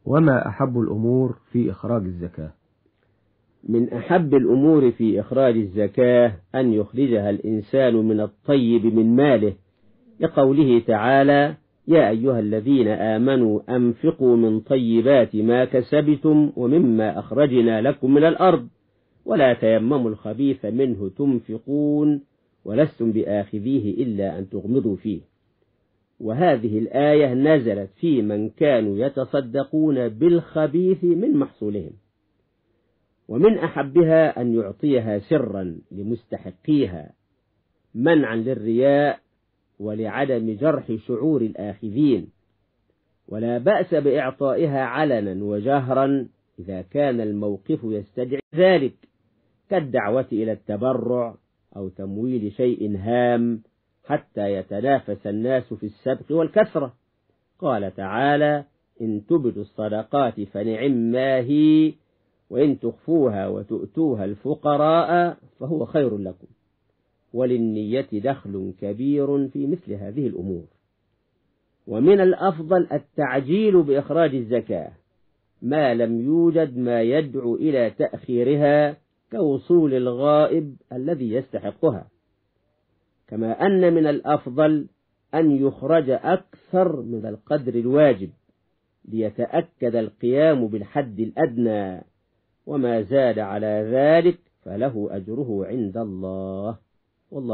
وما أحب الأمور في إخراج الزكاة؟ من أحب الأمور في إخراج الزكاة أن يخرجها الإنسان من الطيب من ماله، لقوله تعالى: يا أيها الذين آمنوا أنفقوا من طيبات ما كسبتم ومما أخرجنا لكم من الأرض ولا تيمموا الخبيث منه تنفقون ولستم بآخذيه إلا أن تغمضوا فيه. وهذه الآية نزلت في من كانوا يتصدقون بالخبيث من محصولهم. ومن أحبها أن يعطيها سرا لمستحقيها منعا للرياء ولعدم جرح شعور الآخذين، ولا بأس بإعطائها علنا وجهرا إذا كان الموقف يستدعي ذلك، كالدعوة إلى التبرع أو تمويل شيء هام حتى يتنافس الناس في السبق والكثرة. قال تعالى: إن تبدوا الصدقات فنعما هي وإن تخفوها وتؤتوها الفقراء فهو خير لكم، وللنية دخل كبير في مثل هذه الأمور. ومن الأفضل التعجيل بإخراج الزكاة ما لم يوجد ما يدعو إلى تأخيرها كوصول الغائب الذي يستحقها، كما أن من الأفضل أن يخرج أكثر من القدر الواجب ليتأكد القيام بالحد الأدنى، وما زاد على ذلك فله أجره عند الله.